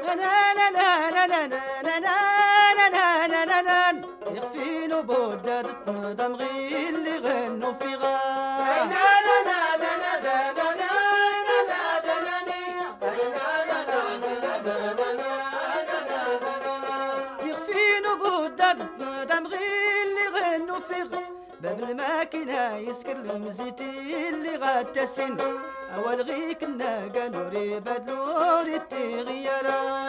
يخفينو بودات تنظم غير اللي غنوا في غار يخفينو بودات تنظم غير اللي غنوا في غار باب الماكينة يسكر المزيتي اللي غاتسن أول غي كنا قالوا ري بدلو ري تغيرا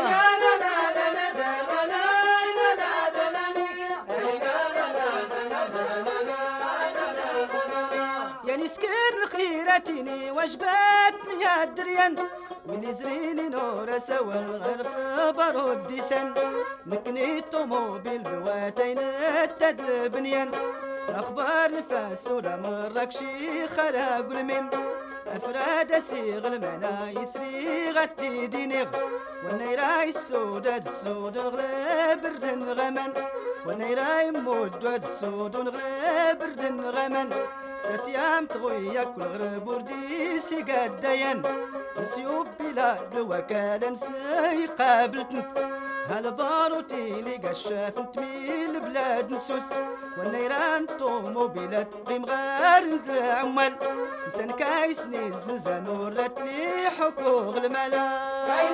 يعني سكر الخيراتيني وجباتني يا دريان واللي زريني نور سوا الغرف بارود ديسان نكني الطوموبيل دواتين التدل بنيان اخبار نفاس ولا مراكشي خرا قلمين افراد سيغ المعنى يسري غتي دينيغ والنيراي السوداد السود نغلب الرنغمان والنيراي موداد السود نغلب الرنغمان ستيام تغويا كل غرب ورديسي قاد ديان نسيوب بلاد الوكالة نسي قابلتنت هالباروتي لي قشاف نتميل بلاد نسوس والنيران طوموبيلات قيم غار العمال انت نكايسني الزنزان وراتني حقوق الملا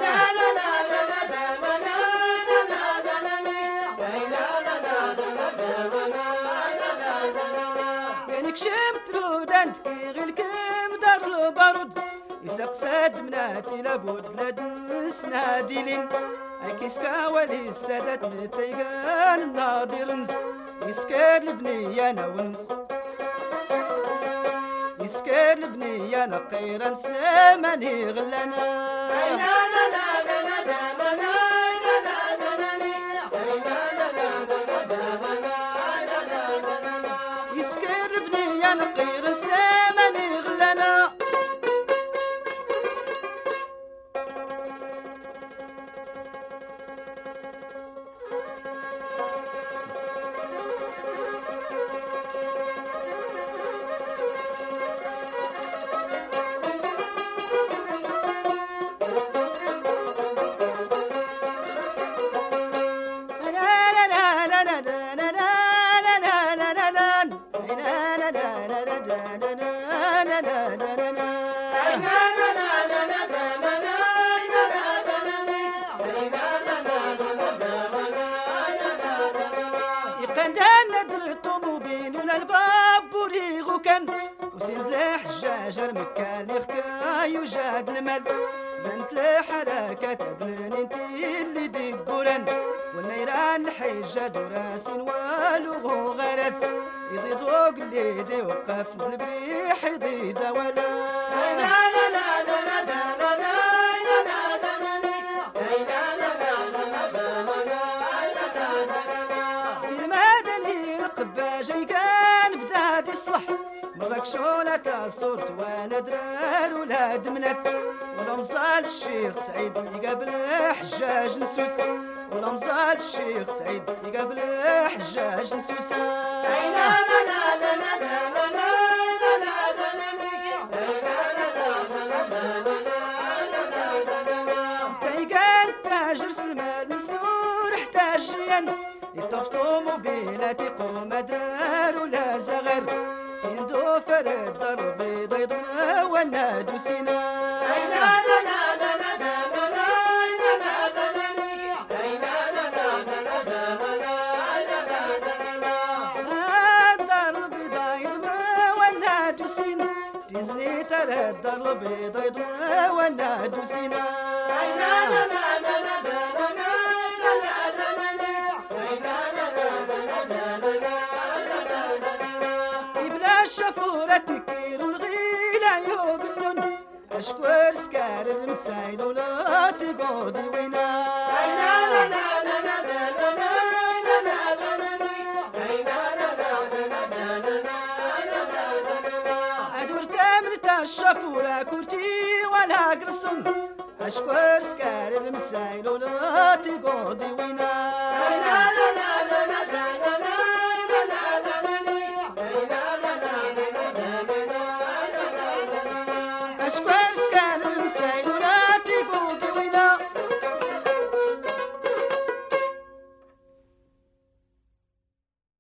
يعني كشمت رودانت كي غير كم دار البارود يسقساد مناتي لابد لاد نسناديلين كيف كاولي السادات نتيقان الناظر نس يسكر لبني انا ونس يسكر لبني انا قيران سلاماني غلانا يسكر لبني انا قيران سلاماني غلانا الباب وريغو كان وسند الحجاج مكان يخكا يوجد المال بنت الحركات ابنن انتي اللي ديقوران والنيران حجة دراسين والو غرس يضي ضوق اللي دي وقف البريح يضي دولا سلمادني القباجي كان بداد يصلح مراكشونة الصورت وانا درار ولاد منات ولمصال الشيخ سعيد يقابل حجاج نسوس ولمصال الشيخ سعيد يقابل حجاج نسوس تيقال تاجر سلمان مسنور احتاج ريان يطفطو موبيلاتي قوم درار ولا زغر تندو فرد دربي ضيضنا ونادو سينا دربي ضيضنا ونادو سينا تزني ترى دربي ضيضنا ونادو سينا شفورة نكير والغيلة يوبنون أشكور سكار المسايل ولا تقودي وينا أدور تامرة الشفورة كورتي ولا قرصن أشكور سكار المسايل ولا تقودي وينا أشكور سكار المسايل